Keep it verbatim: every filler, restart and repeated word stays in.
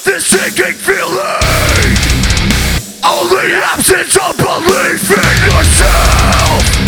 this sinking feeling. Only absence of belief in yourself.